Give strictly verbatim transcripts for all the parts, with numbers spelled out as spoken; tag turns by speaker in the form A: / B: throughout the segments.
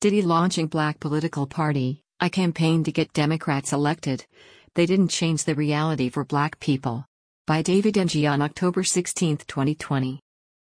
A: Diddy launching Black political party. I campaigned to get Democrats elected. They didn't change the reality for Black people. By David Ng on October sixteenth, twenty twenty.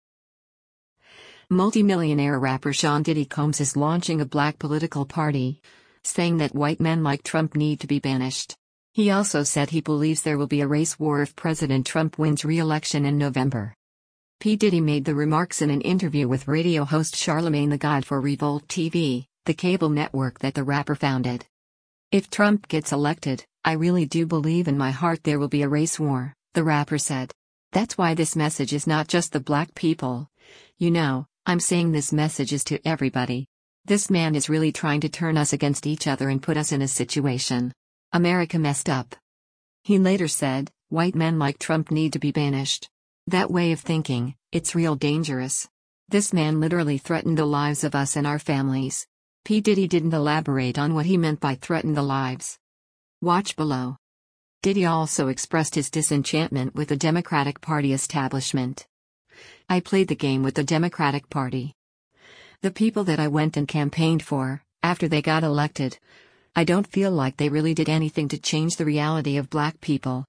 A: Multimillionaire rapper Sean Diddy Combs is launching a Black political party, saying that white men like Trump need to be banished. He also said he believes there will be a race war if President Trump wins re-election in November. P. Diddy made the remarks in an interview with radio host Charlamagne tha God for Revolt T V, the cable network that the rapper founded. If Trump gets elected, I really do believe in my heart there will be a race war, the rapper said. That's why this message is not just the Black people. You know, I'm saying this message is to everybody. This man is really trying to turn us against each other and put us in a situation. America messed up. He later said, white men like Trump need to be banished. That way of thinking, it's real dangerous. This man literally threatened the lives of us and our families. P. Diddy didn't elaborate on what he meant by threaten the lives. Watch below. Diddy also expressed his disenchantment with the Democratic Party establishment. I played the game with the Democratic Party. The people that I went and campaigned for, after they got elected, I don't feel like they really did anything to change the reality of Black people.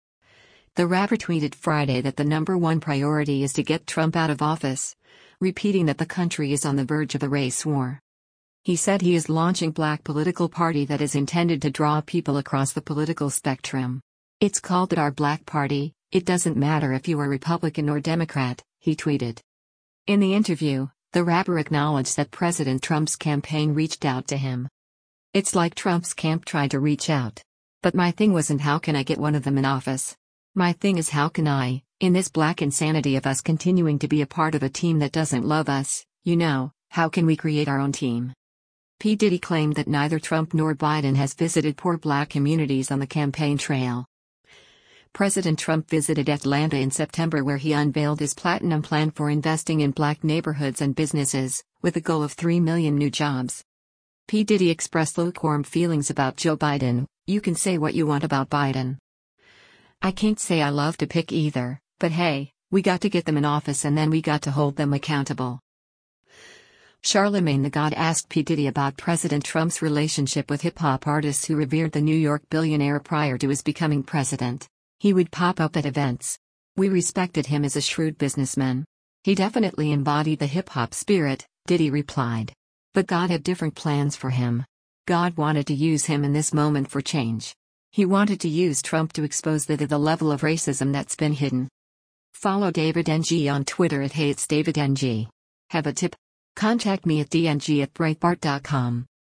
A: The rapper tweeted Friday that the number one priority is to get Trump out of office, repeating that the country is on the verge of a race war. He said he is launching Black political party that is intended to draw people across the political spectrum. It's called the Our Black Party. It doesn't matter if you are Republican or Democrat, he tweeted. In the interview, the rapper acknowledged that President Trump's campaign reached out to him. It's like Trump's camp tried to reach out. But my thing wasn't how can I get one of them in office. My thing is how can I, in this Black insanity of us continuing to be a part of a team that doesn't love us, you know, how can we create our own team? P. Diddy claimed that neither Trump nor Biden has visited poor Black communities on the campaign trail. President Trump visited Atlanta in September where he unveiled his Platinum Plan for investing in Black neighborhoods and businesses, with a goal of three million new jobs. P. Diddy expressed lukewarm feelings about Joe Biden. You can say what you want about Biden. I can't say I love to pick either, but hey, we got to get them in office and then we got to hold them accountable. Charlamagne tha God asked P. Diddy about President Trump's relationship with hip-hop artists who revered the New York billionaire prior to his becoming president. He would pop up at events. We respected him as a shrewd businessman. He definitely embodied the hip-hop spirit, Diddy replied. But God had different plans for him. God wanted to use him in this moment for change. He wanted to use Trump to expose the, the level of racism that's been hidden. Follow David Ng on Twitter at Hey It's David Ng. Have a tip? Contact me at d n g at breitbart dot com.